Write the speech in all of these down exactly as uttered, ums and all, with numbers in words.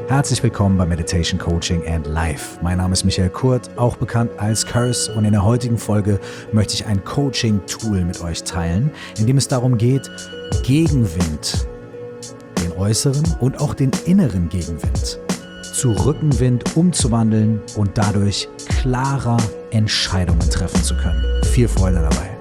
Herzlich willkommen bei Meditation Coaching and Life. Mein Name ist Michael Kurt, auch bekannt als Curse, und in der heutigen Folge möchte ich ein Coaching-Tool mit euch teilen, in dem es darum geht, Gegenwind, den äußeren und auch den inneren Gegenwind, zu Rückenwind umzuwandeln und dadurch klarer Entscheidungen treffen zu können. Viel Freude dabei.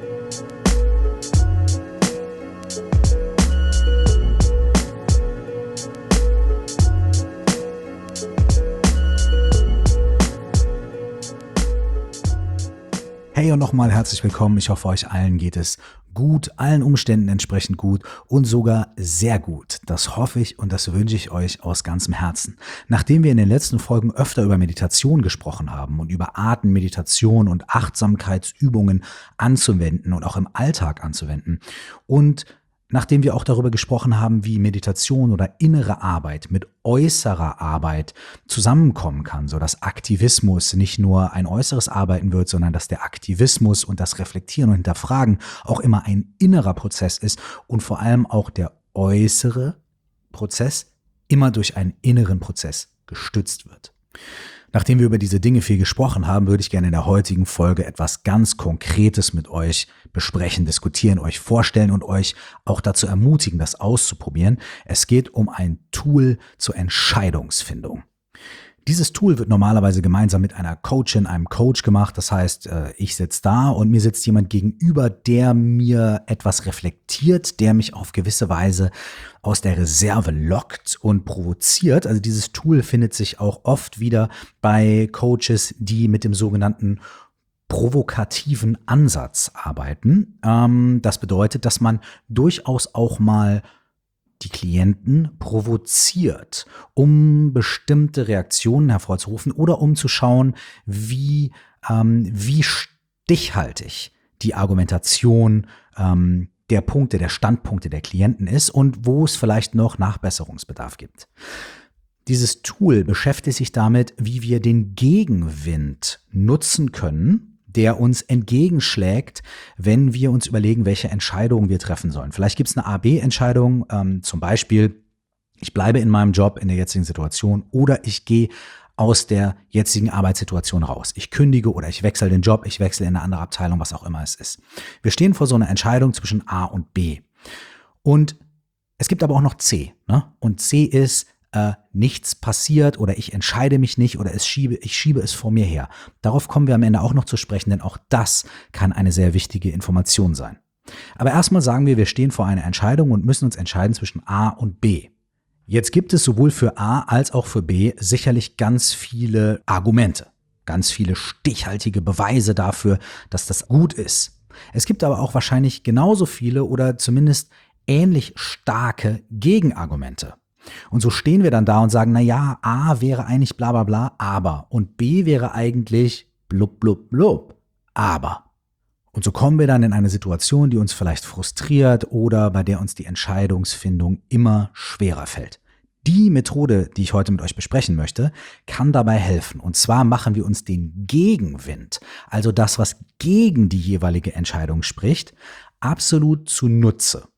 Hey und nochmal herzlich willkommen. Ich hoffe, euch allen geht es gut, allen Umständen entsprechend gut und sogar sehr gut. Das hoffe ich und das wünsche ich euch aus ganzem Herzen. Nachdem wir in den letzten Folgen öfter über Meditation gesprochen haben und über Arten, Meditation und Achtsamkeitsübungen anzuwenden und auch im Alltag anzuwenden, und nachdem wir auch darüber gesprochen haben, wie Meditation oder innere Arbeit mit äußerer Arbeit zusammenkommen kann, so dass Aktivismus nicht nur ein äußeres Arbeiten wird, sondern dass der Aktivismus und das Reflektieren und Hinterfragen auch immer ein innerer Prozess ist und vor allem auch der äußere Prozess immer durch einen inneren Prozess gestützt wird. Nachdem wir über diese Dinge viel gesprochen haben, würde ich gerne in der heutigen Folge etwas ganz Konkretes mit euch besprechen, diskutieren, euch vorstellen und euch auch dazu ermutigen, das auszuprobieren. Es geht um ein Tool zur Entscheidungsfindung. Dieses Tool wird normalerweise gemeinsam mit einer Coachin, einem Coach gemacht. Das heißt, ich sitze da und mir sitzt jemand gegenüber, der mir etwas reflektiert, der mich auf gewisse Weise aus der Reserve lockt und provoziert. Also dieses Tool findet sich auch oft wieder bei Coaches, die mit dem sogenannten provokativen Ansatz arbeiten. Das bedeutet, dass man durchaus auch mal die Klienten provoziert, um bestimmte Reaktionen hervorzurufen oder um zu schauen, wie, ähm, wie stichhaltig die Argumentation ähm, der Punkte, der Standpunkte der Klienten ist und wo es vielleicht noch Nachbesserungsbedarf gibt. Dieses Tool beschäftigt sich damit, wie wir den Gegenwind nutzen können, der uns entgegenschlägt, wenn wir uns überlegen, welche Entscheidungen wir treffen sollen. Vielleicht gibt es eine A B Entscheidung, ähm, zum Beispiel, ich bleibe in meinem Job in der jetzigen Situation oder ich gehe aus der jetzigen Arbeitssituation raus. Ich kündige oder ich wechsle den Job, ich wechsle in eine andere Abteilung, was auch immer es ist. Wir stehen vor so einer Entscheidung zwischen A und B. Und es gibt aber auch noch C, ne? Und C ist, Äh, nichts passiert oder ich entscheide mich nicht oder es schiebe, ich schiebe es vor mir her. Darauf kommen wir am Ende auch noch zu sprechen, denn auch das kann eine sehr wichtige Information sein. Aber erstmal sagen wir, wir stehen vor einer Entscheidung und müssen uns entscheiden zwischen A und B. Jetzt gibt es sowohl für A als auch für B sicherlich ganz viele Argumente, ganz viele stichhaltige Beweise dafür, dass das gut ist. Es gibt aber auch wahrscheinlich genauso viele oder zumindest ähnlich starke Gegenargumente. Und so stehen wir dann da und sagen, na ja, A wäre eigentlich bla bla bla, aber. Und B wäre eigentlich blub blub blub, aber. Und so kommen wir dann in eine Situation, die uns vielleicht frustriert oder bei der uns die Entscheidungsfindung immer schwerer fällt. Die Methode, die ich heute mit euch besprechen möchte, kann dabei helfen. Und zwar machen wir uns den Gegenwind, also das, was gegen die jeweilige Entscheidung spricht, absolut zunutze.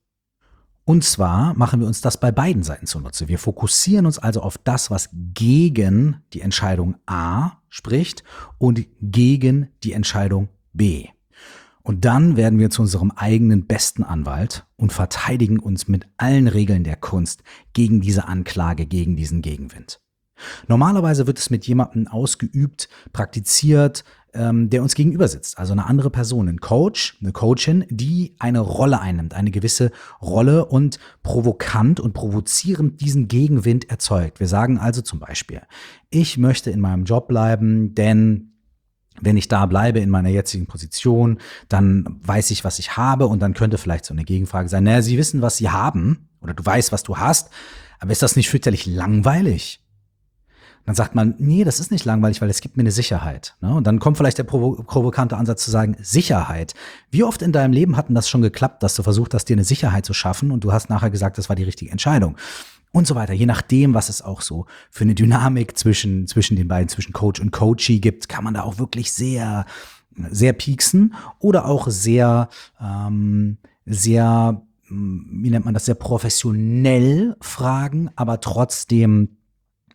Und zwar machen wir uns das bei beiden Seiten zunutze. Wir fokussieren uns also auf das, was gegen die Entscheidung A spricht und gegen die Entscheidung B. Und dann werden wir zu unserem eigenen besten Anwalt und verteidigen uns mit allen Regeln der Kunst gegen diese Anklage, gegen diesen Gegenwind. Normalerweise wird es mit jemandem ausgeübt, praktiziert, ähm, der uns gegenüber sitzt. Also eine andere Person, ein Coach, eine Coachin, die eine Rolle einnimmt, eine gewisse Rolle und provokant und provozierend diesen Gegenwind erzeugt. Wir sagen also zum Beispiel, ich möchte in meinem Job bleiben, denn wenn ich da bleibe in meiner jetzigen Position, dann weiß ich, was ich habe, und dann könnte vielleicht so eine Gegenfrage sein, naja, Sie wissen, was Sie haben, oder du weißt, was du hast, aber ist das nicht fürchterlich langweilig? Dann sagt man, nee, das ist nicht langweilig, weil es gibt mir eine Sicherheit. Ne? Und dann kommt vielleicht der provo- provokante Ansatz zu sagen, Sicherheit. Wie oft in deinem Leben hat denn das schon geklappt, dass du versucht hast, dir eine Sicherheit zu schaffen und du hast nachher gesagt, das war die richtige Entscheidung? Und so weiter. Je nachdem, was es auch so für eine Dynamik zwischen, zwischen den beiden, zwischen Coach und Coachee gibt, kann man da auch wirklich sehr, sehr pieksen oder auch sehr, ähm, sehr, wie nennt man das, sehr professionell fragen, aber trotzdem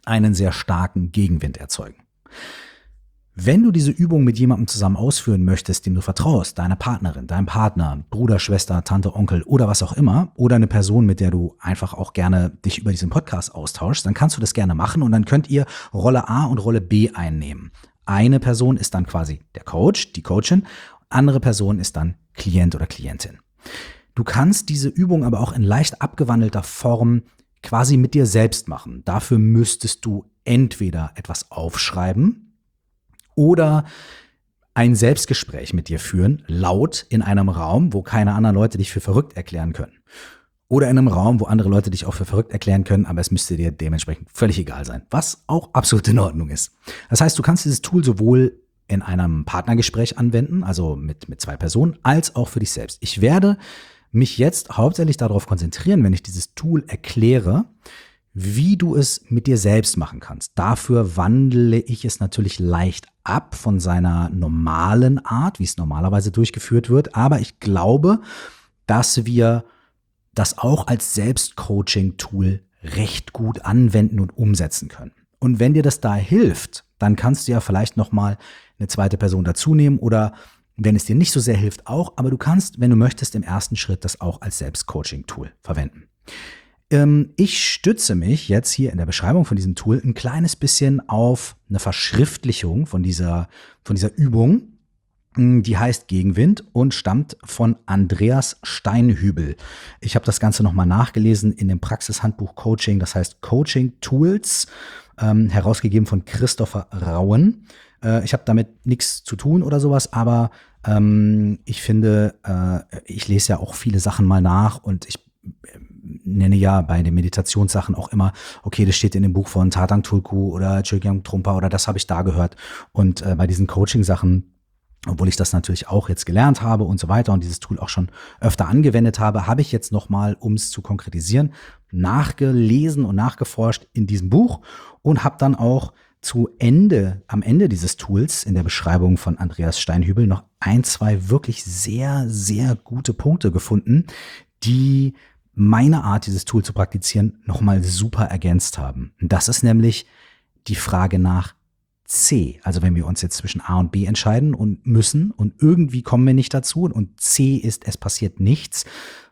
einen sehr starken Gegenwind erzeugen. Wenn du diese Übung mit jemandem zusammen ausführen möchtest, dem du vertraust, deiner Partnerin, deinem Partner, Bruder, Schwester, Tante, Onkel oder was auch immer, oder eine Person, mit der du einfach auch gerne dich über diesen Podcast austauschst, dann kannst du das gerne machen und dann könnt ihr Rolle A und Rolle B einnehmen. Eine Person ist dann quasi der Coach, die Coachin, andere Person ist dann Klient oder Klientin. Du kannst diese Übung aber auch in leicht abgewandelter Form quasi mit dir selbst machen. Dafür müsstest du entweder etwas aufschreiben, oder ein Selbstgespräch mit dir führen, laut in einem Raum, wo keine anderen Leute dich für verrückt erklären können. Oder in einem Raum, wo andere Leute dich auch für verrückt erklären können, aber es müsste dir dementsprechend völlig egal sein, was auch absolut in Ordnung ist. Das heißt, du kannst dieses Tool sowohl in einem Partnergespräch anwenden, also mit, mit zwei Personen, als auch für dich selbst. Ich werde mich jetzt hauptsächlich darauf konzentrieren, wenn ich dieses Tool erkläre, wie du es mit dir selbst machen kannst. Dafür wandle ich es natürlich leicht ab von seiner normalen Art, wie es normalerweise durchgeführt wird. Aber ich glaube, dass wir das auch als Selbstcoaching-Tool recht gut anwenden und umsetzen können. Und wenn dir das da hilft, dann kannst du ja vielleicht nochmal eine zweite Person dazu nehmen oder wenn es dir nicht so sehr hilft, auch. Aber du kannst, wenn du möchtest, im ersten Schritt das auch als Selbstcoaching-Tool verwenden. Ich stütze mich jetzt hier in der Beschreibung von diesem Tool ein kleines bisschen auf eine Verschriftlichung von dieser, von dieser Übung. Die heißt Gegenwind und stammt von Andreas Steinhübel. Ich habe das Ganze nochmal nachgelesen in dem Praxishandbuch Coaching, das heißt Coaching Tools, ähm, herausgegeben von Christopher Rauen. Äh, ich habe damit nichts zu tun oder sowas, aber ähm, ich finde, äh, ich lese ja auch viele Sachen mal nach und ich nenne ja bei den Meditationssachen auch immer, okay, das steht in dem Buch von Tatang Tulku oder Chögyam Trungpa oder das habe ich da gehört. Und äh, bei diesen Coaching-Sachen, obwohl ich das natürlich auch jetzt gelernt habe und so weiter und dieses Tool auch schon öfter angewendet habe, habe ich jetzt nochmal, um es zu konkretisieren, nachgelesen und nachgeforscht in diesem Buch und habe dann auch zu Ende, am Ende dieses Tools in der Beschreibung von Andreas Steinhübel noch ein, zwei wirklich sehr, sehr gute Punkte gefunden, die meine Art, dieses Tool zu praktizieren, nochmal super ergänzt haben. Das ist nämlich die Frage nach C. Also wenn wir uns jetzt zwischen A und B entscheiden und müssen und irgendwie kommen wir nicht dazu und C ist, es passiert nichts,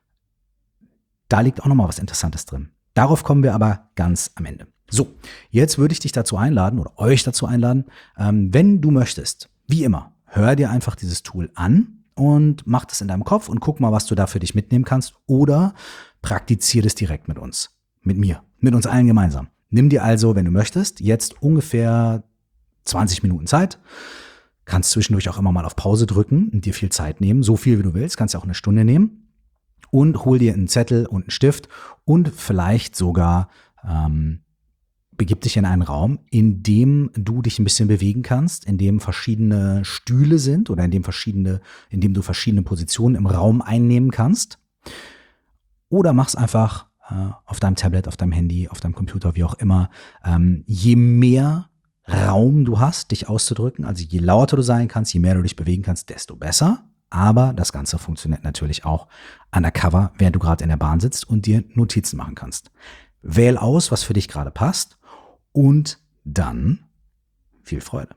da liegt auch nochmal was Interessantes drin. Darauf kommen wir aber ganz am Ende. So, jetzt würde ich dich dazu einladen oder euch dazu einladen, ähm, wenn du möchtest, wie immer, hör dir einfach dieses Tool an und mach das in deinem Kopf und guck mal, was du da für dich mitnehmen kannst oder praktiziere es direkt mit uns, mit mir, mit uns allen gemeinsam. Nimm dir also, wenn du möchtest, jetzt ungefähr zwanzig Minuten Zeit, kannst zwischendurch auch immer mal auf Pause drücken und dir viel Zeit nehmen, so viel wie du willst, kannst ja auch eine Stunde nehmen und hol dir einen Zettel und einen Stift und vielleicht sogar ähm, begib dich in einen Raum, in dem du dich ein bisschen bewegen kannst, in dem verschiedene Stühle sind oder in dem verschiedene, in dem du verschiedene Positionen im Raum einnehmen kannst. Oder mach's einfach äh, auf deinem Tablet, auf deinem Handy, auf deinem Computer, wie auch immer. Ähm, je mehr Raum du hast, dich auszudrücken, also je lauter du sein kannst, je mehr du dich bewegen kannst, desto besser. Aber das Ganze funktioniert natürlich auch undercover, während du gerade in der Bahn sitzt und dir Notizen machen kannst. Wähl aus, was für dich gerade passt und dann viel Freude.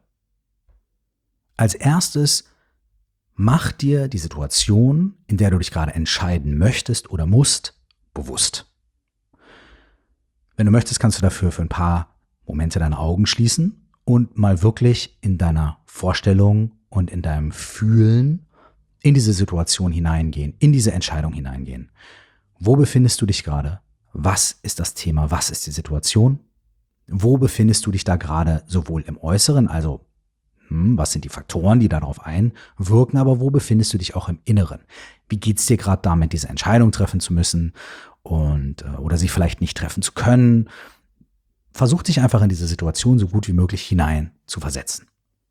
Als erstes mach dir die Situation, in der du dich gerade entscheiden möchtest oder musst, bewusst. Wenn du möchtest, kannst du dafür für ein paar Momente deine Augen schließen und mal wirklich in deiner Vorstellung und in deinem Fühlen in diese Situation hineingehen, in diese Entscheidung hineingehen. Wo befindest du dich gerade? Was ist das Thema? Was ist die Situation? Wo befindest du dich da gerade sowohl im Äußeren, also hm, was sind die Faktoren, die darauf einwirken, aber wo befindest du dich auch im Inneren? Wie geht's dir gerade damit, diese Entscheidung treffen zu müssen und äh, oder sie vielleicht nicht treffen zu können? Versuch dich einfach in diese Situation so gut wie möglich hinein zu versetzen.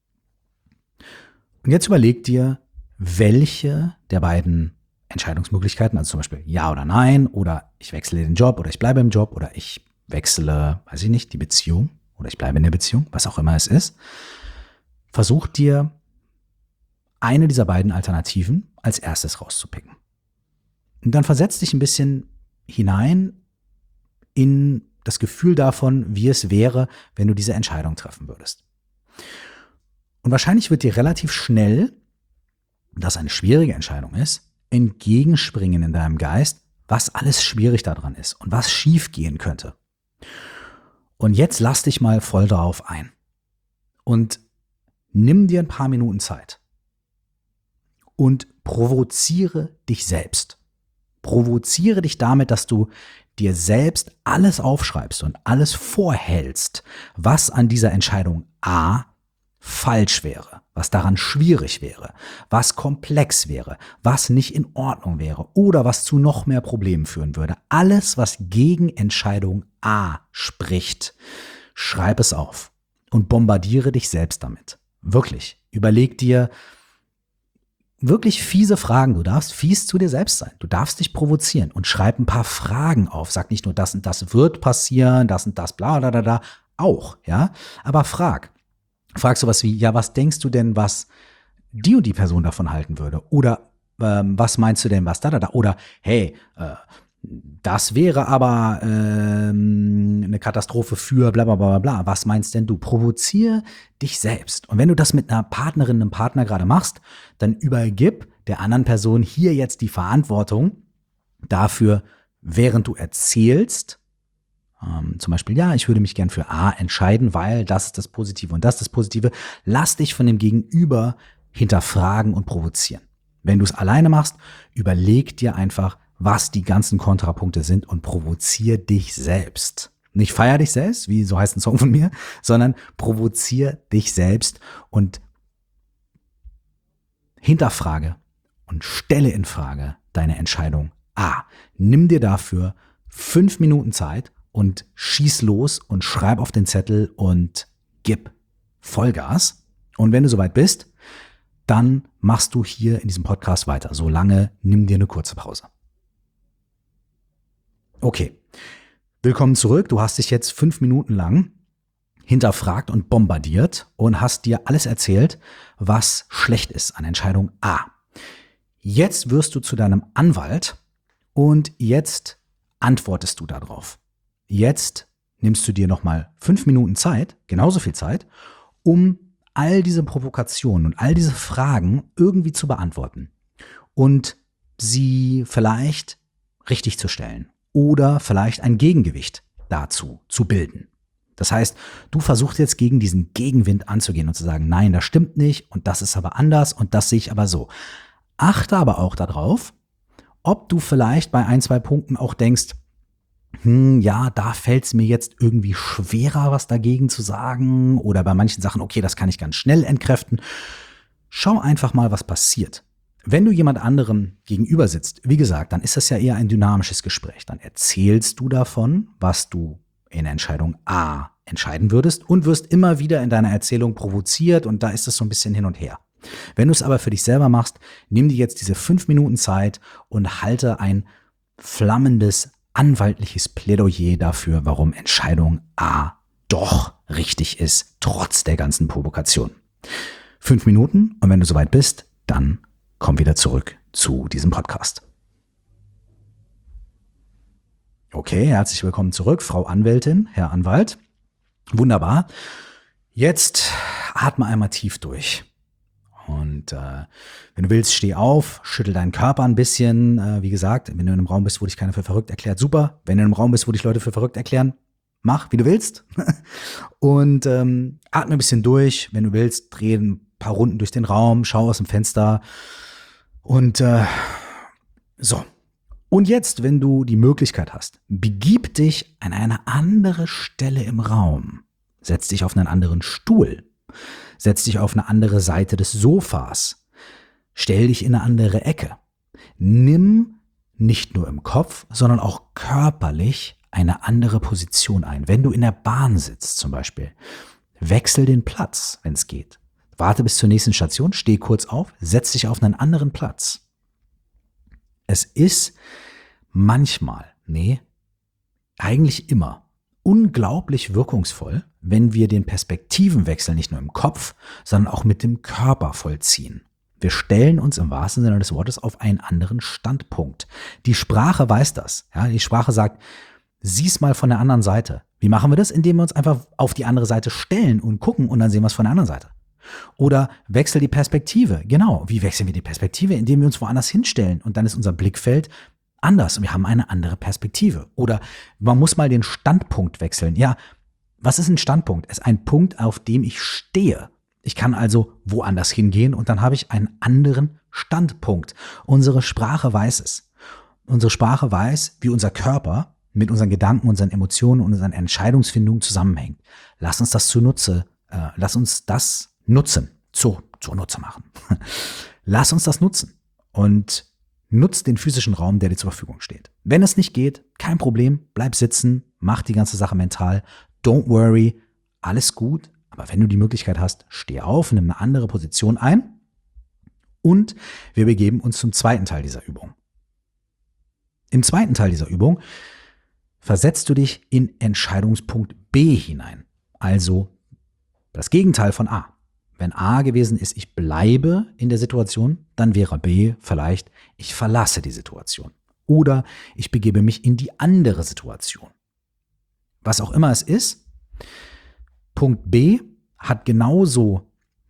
Und jetzt überleg dir, welche der beiden Entscheidungsmöglichkeiten, also zum Beispiel Ja oder Nein oder ich wechsle den Job oder ich bleibe im Job oder ich wechsle, weiß ich nicht, die Beziehung oder ich bleibe in der Beziehung, was auch immer es ist. Versuch dir eine dieser beiden Alternativen als erstes rauszupicken. Und dann versetz dich ein bisschen hinein in das Gefühl davon, wie es wäre, wenn du diese Entscheidung treffen würdest. Und wahrscheinlich wird dir relativ schnell, dass eine schwierige Entscheidung ist, entgegenspringen in deinem Geist, was alles schwierig daran ist und was schief gehen könnte. Und jetzt lass dich mal voll darauf ein und nimm dir ein paar Minuten Zeit und provoziere dich selbst. Provoziere dich damit, dass du dir selbst alles aufschreibst und alles vorhältst, was an dieser Entscheidung A falsch wäre, was daran schwierig wäre, was komplex wäre, was nicht in Ordnung wäre oder was zu noch mehr Problemen führen würde. Alles, was gegen Entscheidung A spricht, schreib es auf und bombardiere dich selbst damit. Wirklich. Überleg dir wirklich fiese Fragen. Du darfst fies zu dir selbst sein. Du darfst dich provozieren und schreib ein paar Fragen auf. Sag nicht nur, das und das wird passieren, das und das, bla, bla, bla, bla. Auch, ja. Aber frag. Frag sowas wie, ja, was denkst du denn, was die und die Person davon halten würde? Oder ähm, was meinst du denn, was da, da, da? Oder, hey, äh, das wäre aber ähm, eine Katastrophe für bla bla bla bla. Was meinst denn du? Provoziere dich selbst. Und wenn du das mit einer Partnerin, einem Partner gerade machst, dann übergib der anderen Person hier jetzt die Verantwortung dafür, während du erzählst, ähm, zum Beispiel, ja, ich würde mich gern für A entscheiden, weil das ist das Positive und das ist das Positive. Lass dich von dem Gegenüber hinterfragen und provozieren. Wenn du es alleine machst, überleg dir einfach, was die ganzen Kontrapunkte sind und provozier dich selbst. Nicht feier dich selbst, wie so heißt ein Song von mir, sondern provozier dich selbst und hinterfrage und stelle in Frage deine Entscheidung A. Nimm dir dafür fünf Minuten Zeit und schieß los und schreib auf den Zettel und gib Vollgas. Und wenn du soweit bist, dann machst du hier in diesem Podcast weiter. Solange nimm dir eine kurze Pause. Okay, willkommen zurück. Du hast dich jetzt fünf Minuten lang hinterfragt und bombardiert und hast dir alles erzählt, was schlecht ist an Entscheidung A. Jetzt wirst du zu deinem Anwalt und jetzt antwortest du darauf. Jetzt nimmst du dir nochmal fünf Minuten Zeit, genauso viel Zeit, um all diese Provokationen und all diese Fragen irgendwie zu beantworten und sie vielleicht richtig zu stellen. Oder vielleicht ein Gegengewicht dazu zu bilden. Das heißt, du versuchst jetzt gegen diesen Gegenwind anzugehen und zu sagen, nein, das stimmt nicht und das ist aber anders und das sehe ich aber so. Achte aber auch darauf, ob du vielleicht bei ein, zwei Punkten auch denkst, hm, ja, da fällt es mir jetzt irgendwie schwerer, was dagegen zu sagen. Oder bei manchen Sachen, okay, das kann ich ganz schnell entkräften. Schau einfach mal, was passiert. Wenn du jemand anderem gegenüber sitzt, wie gesagt, dann ist das ja eher ein dynamisches Gespräch. Dann erzählst du davon, was du in Entscheidung A entscheiden würdest und wirst immer wieder in deiner Erzählung provoziert und da ist es so ein bisschen hin und her. Wenn du es aber für dich selber machst, nimm dir jetzt diese fünf Minuten Zeit und halte ein flammendes, anwaltliches Plädoyer dafür, warum Entscheidung A doch richtig ist, trotz der ganzen Provokation. Fünf Minuten und wenn du soweit bist, dann komm wieder zurück zu diesem Podcast. Okay, herzlich willkommen zurück, Frau Anwältin, Herr Anwalt. Wunderbar. Jetzt atme einmal tief durch. Und äh, wenn du willst, steh auf, schüttel deinen Körper ein bisschen. Äh, wie gesagt, wenn du in einem Raum bist, wo dich keiner für verrückt erklärt, super. Wenn du in einem Raum bist, wo dich Leute für verrückt erklären, mach, wie du willst. Und ähm, atme ein bisschen durch. Wenn du willst, dreh ein paar Runden durch den Raum, schau aus dem Fenster. Und äh, so. Und jetzt, wenn du die Möglichkeit hast, begib dich an eine andere Stelle im Raum. Setz dich auf einen anderen Stuhl. Setz dich auf eine andere Seite des Sofas. Stell dich in eine andere Ecke. Nimm nicht nur im Kopf, sondern auch körperlich eine andere Position ein. Wenn du in der Bahn sitzt zum Beispiel, wechsel den Platz, wenn es geht. Warte bis zur nächsten Station, steh kurz auf, setz dich auf einen anderen Platz. Es ist manchmal, nee, eigentlich immer unglaublich wirkungsvoll, wenn wir den Perspektivenwechsel nicht nur im Kopf, sondern auch mit dem Körper vollziehen. Wir stellen uns im wahrsten Sinne des Wortes auf einen anderen Standpunkt. Die Sprache weiß das. Ja, die Sprache sagt, sieh's mal von der anderen Seite. Wie machen wir das? Indem wir uns einfach auf die andere Seite stellen und gucken und dann sehen wir es von der anderen Seite. Oder wechsel die Perspektive. Genau, wie wechseln wir die Perspektive? Indem wir uns woanders hinstellen und dann ist unser Blickfeld anders und wir haben eine andere Perspektive. Oder man muss mal den Standpunkt wechseln. Ja, was ist ein Standpunkt? Es ist ein Punkt, auf dem ich stehe. Ich kann also woanders hingehen und dann habe ich einen anderen Standpunkt. Unsere Sprache weiß es. Unsere Sprache weiß, wie unser Körper mit unseren Gedanken, unseren Emotionen und unseren Entscheidungsfindungen zusammenhängt. Lass uns das zunutze, äh, lass uns das nutzen, zu, zunutze machen. Lass uns das nutzen und nutz den physischen Raum, der dir zur Verfügung steht. Wenn es nicht geht, kein Problem, bleib sitzen, mach die ganze Sache mental, don't worry, alles gut. Aber wenn du die Möglichkeit hast, steh auf, nimm eine andere Position ein und wir begeben uns zum zweiten Teil dieser Übung. Im zweiten Teil dieser Übung versetzt du dich in Entscheidungspunkt B hinein, also das Gegenteil von A. Wenn A gewesen ist, ich bleibe in der Situation, dann wäre B vielleicht, ich verlasse die Situation oder ich begebe mich in die andere Situation. Was auch immer es ist, Punkt B hat genauso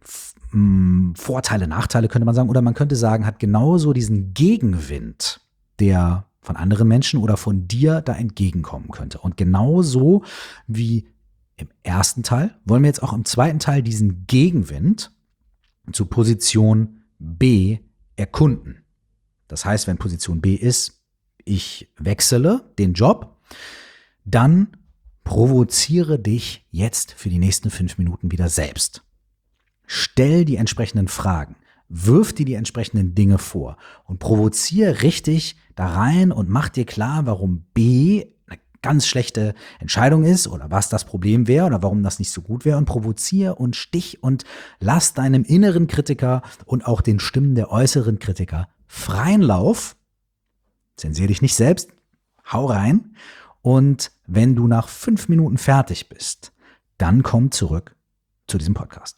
Vorteile, Nachteile könnte man sagen, oder man könnte sagen, hat genauso diesen Gegenwind, der von anderen Menschen oder von dir da entgegenkommen könnte. Und genauso wie im ersten Teil wollen wir jetzt auch im zweiten Teil diesen Gegenwind zu Position B erkunden. Das heißt, wenn Position B ist, ich wechsle den Job, dann provoziere dich jetzt für die nächsten fünf Minuten wieder selbst. Stell die entsprechenden Fragen, wirf dir die entsprechenden Dinge vor und provoziere richtig da rein und mach dir klar, warum B eine ganz schlechte Entscheidung ist oder was das Problem wäre oder warum das nicht so gut wäre und provoziere und stich und lass deinem inneren Kritiker und auch den Stimmen der äußeren Kritiker freien Lauf. Zensier dich nicht selbst, hau rein. Und wenn du nach fünf Minuten fertig bist, dann komm zurück zu diesem Podcast.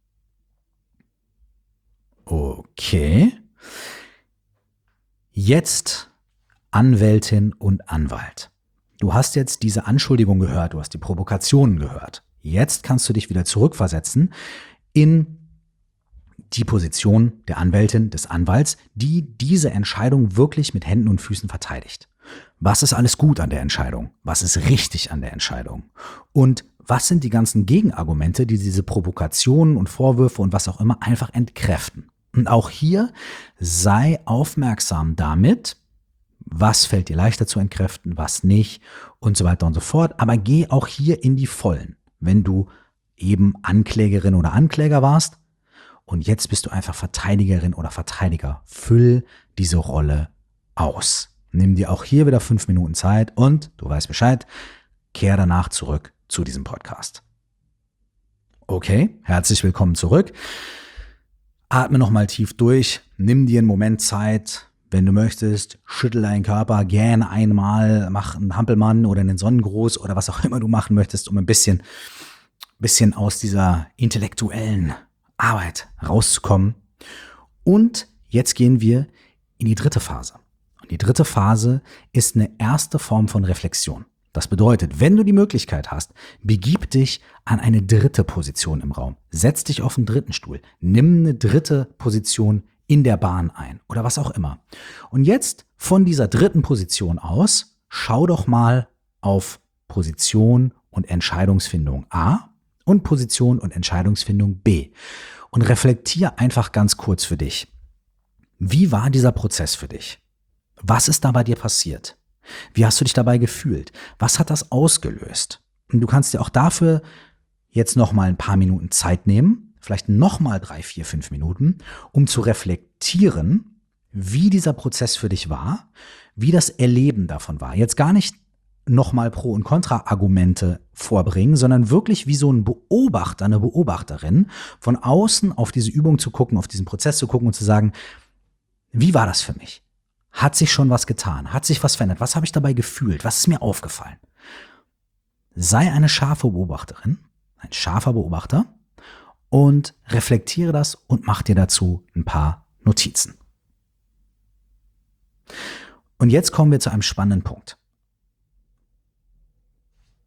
Okay. Jetzt Anwältin und Anwalt. Du hast jetzt diese Anschuldigung gehört, du hast die Provokationen gehört. Jetzt kannst du dich wieder zurückversetzen in die Position der Anwältin, des Anwalts, die diese Entscheidung wirklich mit Händen und Füßen verteidigt. Was ist alles gut an der Entscheidung? Was ist richtig an der Entscheidung? Und was sind die ganzen Gegenargumente, die diese Provokationen und Vorwürfe und was auch immer einfach entkräften? Und auch hier sei aufmerksam damit, was fällt dir leichter zu entkräften, was nicht und so weiter und so fort. Aber geh auch hier in die Vollen, wenn du eben Anklägerin oder Ankläger warst und jetzt bist du einfach Verteidigerin oder Verteidiger. Füll diese Rolle aus. Nimm dir auch hier wieder fünf Minuten Zeit und du weißt Bescheid, kehr danach zurück zu diesem Podcast. Okay, herzlich willkommen zurück. Atme nochmal tief durch, nimm dir einen Moment Zeit, wenn du möchtest, schüttel deinen Körper gerne einmal, mach einen Hampelmann oder einen Sonnengruß oder was auch immer du machen möchtest, um ein bisschen, bisschen aus dieser intellektuellen Arbeit rauszukommen. Und jetzt gehen wir in die dritte Phase. Und die dritte Phase ist eine erste Form von Reflexion. Das bedeutet, wenn du die Möglichkeit hast, begib dich an eine dritte Position im Raum. Setz dich auf einen dritten Stuhl. Nimm eine dritte Position in der Bahn ein oder was auch immer. Und jetzt von dieser dritten Position aus, schau doch mal auf Position und Entscheidungsfindung A und Position und Entscheidungsfindung B. Und reflektier einfach ganz kurz für dich. Wie war dieser Prozess für dich? Was ist da bei dir passiert? Wie hast du dich dabei gefühlt? Was hat das ausgelöst? Und du kannst dir auch dafür jetzt noch mal ein paar Minuten Zeit nehmen, vielleicht noch mal drei, vier, fünf Minuten, um zu reflektieren, wie dieser Prozess für dich war, wie das Erleben davon war. Jetzt gar nicht noch mal Pro- und Kontra-Argumente vorbringen, sondern wirklich wie so ein Beobachter, eine Beobachterin, von außen auf diese Übung zu gucken, auf diesen Prozess zu gucken und zu sagen, wie war das für mich? Hat sich schon was getan? Hat sich was verändert? Was habe ich dabei gefühlt? Was ist mir aufgefallen? Sei eine scharfe Beobachterin, ein scharfer Beobachter und reflektiere das und mach dir dazu ein paar Notizen. Und jetzt kommen wir zu einem spannenden Punkt.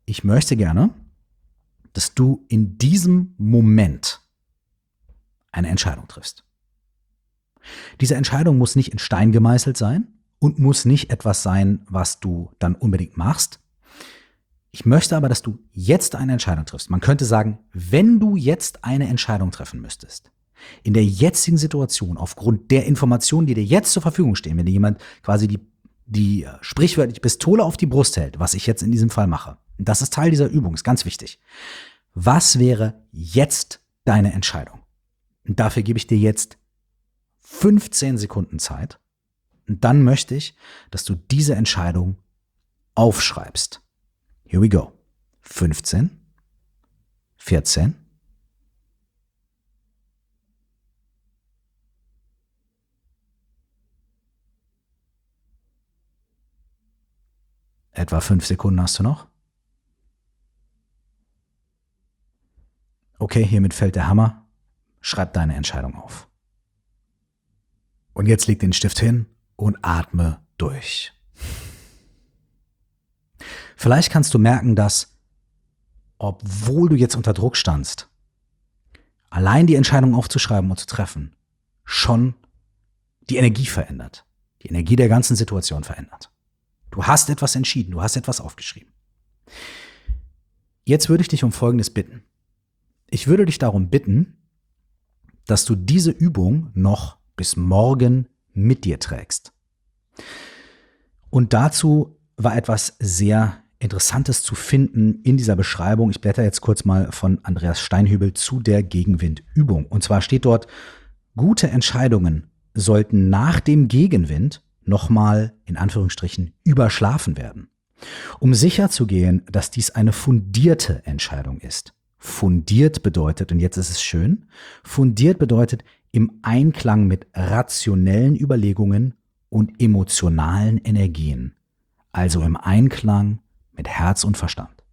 ich möchte gerne, dass du in diesem Moment eine Entscheidung triffst. Diese Entscheidung muss nicht in Stein gemeißelt sein und muss nicht etwas sein, was du dann unbedingt machst. Ich möchte aber, dass du jetzt eine Entscheidung triffst. Man könnte sagen, wenn du jetzt eine Entscheidung treffen müsstest, in der jetzigen Situation, aufgrund der Informationen, die dir jetzt zur Verfügung stehen, wenn dir jemand quasi die, die sprichwörtliche Pistole auf die Brust hält, was ich jetzt in diesem Fall mache, und das ist Teil dieser Übung, ist ganz wichtig. Was wäre jetzt deine Entscheidung? Und dafür gebe ich dir jetzt fünfzehn Sekunden Zeit. Und dann möchte ich, dass du diese Entscheidung aufschreibst. Here we go. fünfzehn, vierzehn, etwa fünf Sekunden hast du noch. Okay, hiermit fällt der Hammer. Schreib deine Entscheidung auf. Und jetzt leg den Stift hin und atme durch. Vielleicht kannst du merken, dass, obwohl du jetzt unter Druck standst, allein die Entscheidung aufzuschreiben und zu treffen, schon die Energie verändert. Die Energie der ganzen Situation verändert. Du hast etwas entschieden, du hast etwas aufgeschrieben. Jetzt würde ich dich um Folgendes bitten. Ich würde dich darum bitten, dass du diese Übung noch bis morgen mit dir trägst. Und dazu war etwas sehr Interessantes zu finden in dieser Beschreibung. Ich blätter jetzt kurz mal von Andreas Steinhübel zu der Gegenwindübung. Und zwar steht dort, gute Entscheidungen sollten nach dem Gegenwind nochmal in Anführungsstrichen überschlafen werden, um sicherzugehen, dass dies eine fundierte Entscheidung ist. Fundiert bedeutet, und jetzt ist es schön, fundiert bedeutet im Einklang mit rationellen Überlegungen und emotionalen Energien, also im Einklang mit Herz und Verstand.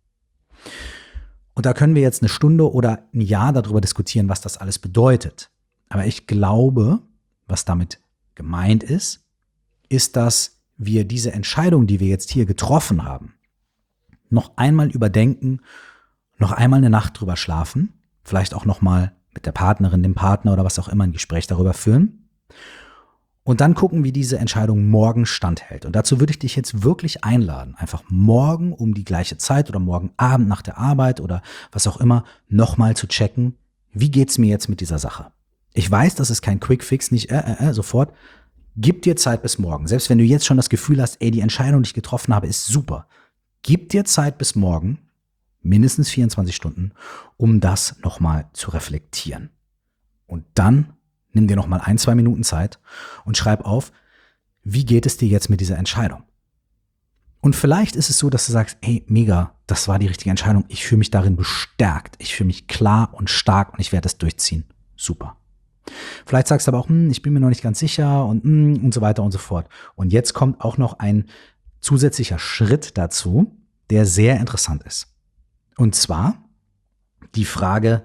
Und da können wir jetzt eine Stunde oder ein Jahr darüber diskutieren, was das alles bedeutet. Aber ich glaube, was damit gemeint ist, ist, dass wir diese Entscheidung, die wir jetzt hier getroffen haben, noch einmal überdenken, noch einmal eine Nacht drüber schlafen, vielleicht auch noch mal mit der Partnerin, dem Partner oder was auch immer ein Gespräch darüber führen und dann gucken, wie diese Entscheidung morgen standhält. Und dazu würde ich dich jetzt wirklich einladen, einfach morgen um die gleiche Zeit oder morgen Abend nach der Arbeit oder was auch immer, nochmal zu checken, wie geht's mir jetzt mit dieser Sache? Ich weiß, das ist kein Quick Fix, nicht äh, äh, äh, sofort. Gib dir Zeit bis morgen. Selbst wenn du jetzt schon das Gefühl hast, ey, die Entscheidung, die ich getroffen habe, ist super. Gib dir Zeit bis morgen, mindestens vierundzwanzig Stunden, um das nochmal zu reflektieren. Und dann nimm dir nochmal ein, zwei Minuten Zeit und schreib auf, wie geht es dir jetzt mit dieser Entscheidung? Und vielleicht ist es so, dass du sagst, ey, mega, das war die richtige Entscheidung. Ich fühle mich darin bestärkt. Ich fühle mich klar und stark und ich werde es durchziehen. Super. Vielleicht sagst du aber auch, hm, ich bin mir noch nicht ganz sicher und, hm, und so weiter und so fort. Und jetzt kommt auch noch ein zusätzlicher Schritt dazu, der sehr interessant ist. Und zwar die Frage,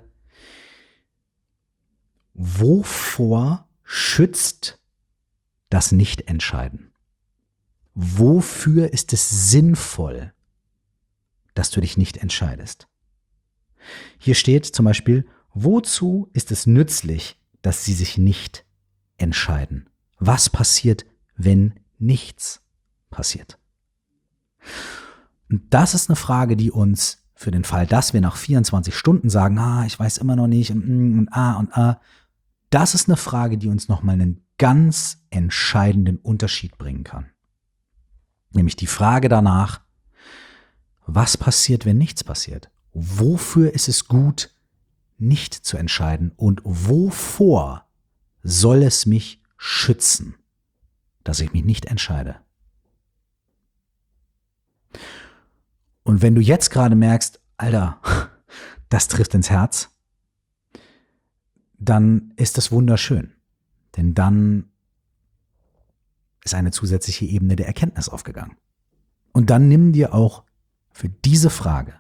wovor schützt das Nichtentscheiden? Wofür ist es sinnvoll, dass du dich nicht entscheidest? Hier steht zum Beispiel, wozu ist es nützlich, dass sie sich nicht entscheiden? Was passiert, wenn nichts passiert? Und das ist eine Frage, die uns für den Fall, dass wir nach vierundzwanzig Stunden sagen, ah, ich weiß immer noch nicht und, und ah und ah, das ist eine Frage, die uns nochmal einen ganz entscheidenden Unterschied bringen kann. Nämlich die Frage danach, was passiert, wenn nichts passiert? Wofür ist es gut, nicht zu entscheiden und wovor soll es mich schützen, dass ich mich nicht entscheide? Und wenn du jetzt gerade merkst, Alter, das trifft ins Herz, dann ist das wunderschön. Denn dann ist eine zusätzliche Ebene der Erkenntnis aufgegangen. Und dann nimm dir auch für diese Frage,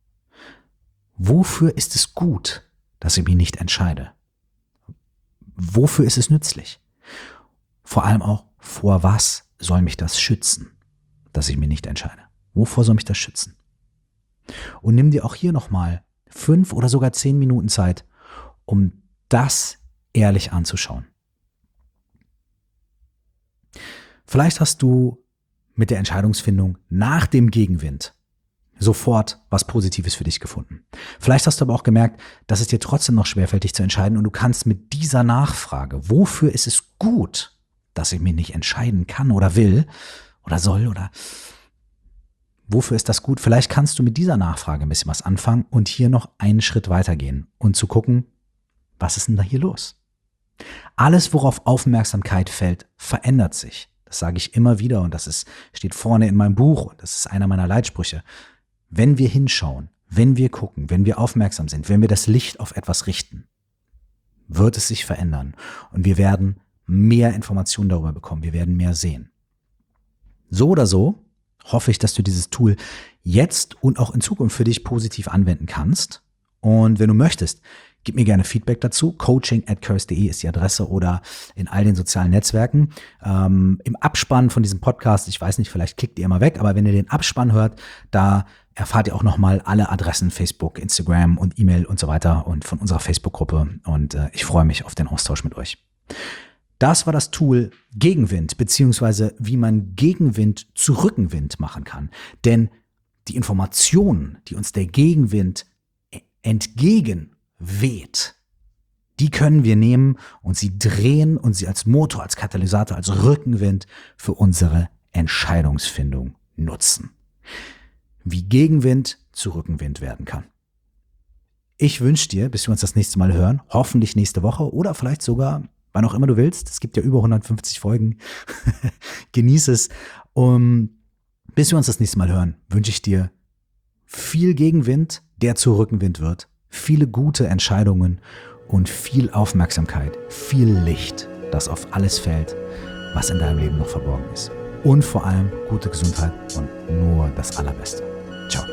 wofür ist es gut, dass ich mich nicht entscheide? Wofür ist es nützlich? Vor allem auch, vor was soll mich das schützen, dass ich mich nicht entscheide? Wovor soll mich das schützen? Und nimm dir auch hier nochmal fünf oder sogar zehn Minuten Zeit, um das ehrlich anzuschauen. Vielleicht hast du mit der Entscheidungsfindung nach dem Gegenwind sofort was Positives für dich gefunden. Vielleicht hast du aber auch gemerkt, dass es dir trotzdem noch schwerfällt, dich zu entscheiden, und du kannst mit dieser Nachfrage, wofür ist es gut, dass ich mich nicht entscheiden kann oder will oder soll, oder wofür ist das gut? Vielleicht kannst du mit dieser Nachfrage ein bisschen was anfangen und hier noch einen Schritt weitergehen und zu gucken, was ist denn da hier los? Alles, worauf Aufmerksamkeit fällt, verändert sich. Das sage ich immer wieder und das ist, steht vorne in meinem Buch und das ist einer meiner Leitsprüche. Wenn wir hinschauen, wenn wir gucken, wenn wir aufmerksam sind, wenn wir das Licht auf etwas richten, wird es sich verändern und wir werden mehr Informationen darüber bekommen, wir werden mehr sehen. So oder so hoffe ich, dass du dieses Tool jetzt und auch in Zukunft für dich positiv anwenden kannst. Und wenn du möchtest, gib mir gerne Feedback dazu. coaching at curse punkt de ist die Adresse oder in all den sozialen Netzwerken. Ähm, im Abspann von diesem Podcast, ich weiß nicht, vielleicht klickt ihr immer weg, aber wenn ihr den Abspann hört, da erfahrt ihr auch nochmal alle Adressen, Facebook, Instagram und E-Mail und so weiter und von unserer Facebook-Gruppe. Und äh, ich freue mich auf den Austausch mit euch. Das war das Tool Gegenwind, beziehungsweise wie man Gegenwind zu Rückenwind machen kann. Denn die Informationen, die uns der Gegenwind entgegenweht, die können wir nehmen und sie drehen und sie als Motor, als Katalysator, als Rückenwind für unsere Entscheidungsfindung nutzen. Wie Gegenwind zu Rückenwind werden kann. Ich wünsche dir, bis wir uns das nächste Mal hören, hoffentlich nächste Woche oder vielleicht sogar wann auch immer du willst. Es gibt ja über hundertfünfzig Folgen. Genieß es. Um, bis wir uns das nächste Mal hören, wünsche ich dir viel Gegenwind, der zu Rückenwind wird, viele gute Entscheidungen und viel Aufmerksamkeit, viel Licht, das auf alles fällt, was in deinem Leben noch verborgen ist. Und vor allem gute Gesundheit und nur das Allerbeste. Ciao.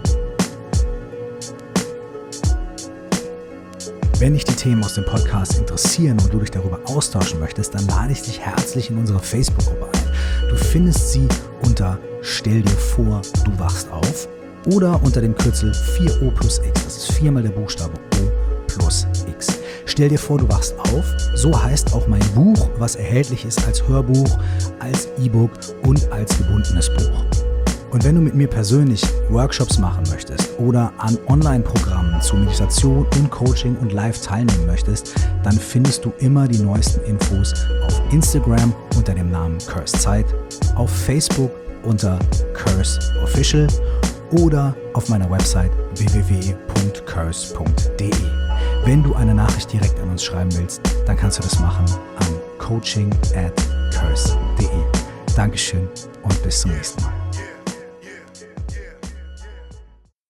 Wenn dich die Themen aus dem Podcast interessieren und du dich darüber austauschen möchtest, dann lade ich dich herzlich in unsere Facebook-Gruppe ein. Du findest sie unter Stell dir vor, du wachst auf oder unter dem Kürzel vier O plus X. Das ist viermal der Buchstabe O plus X. Stell dir vor, du wachst auf. So heißt auch mein Buch, was erhältlich ist als Hörbuch, als E-Book und als gebundenes Buch. Und wenn du mit mir persönlich Workshops machen möchtest oder an Online-Programmen zu Meditation und Coaching und Live teilnehmen möchtest, dann findest du immer die neuesten Infos auf Instagram unter dem Namen Curse Zeit, auf Facebook unter Curse Official oder auf meiner Website w w w punkt curse punkt de. Wenn du eine Nachricht direkt an uns schreiben willst, dann kannst du das machen an coaching at curse punkt de. Dankeschön und bis zum nächsten Mal.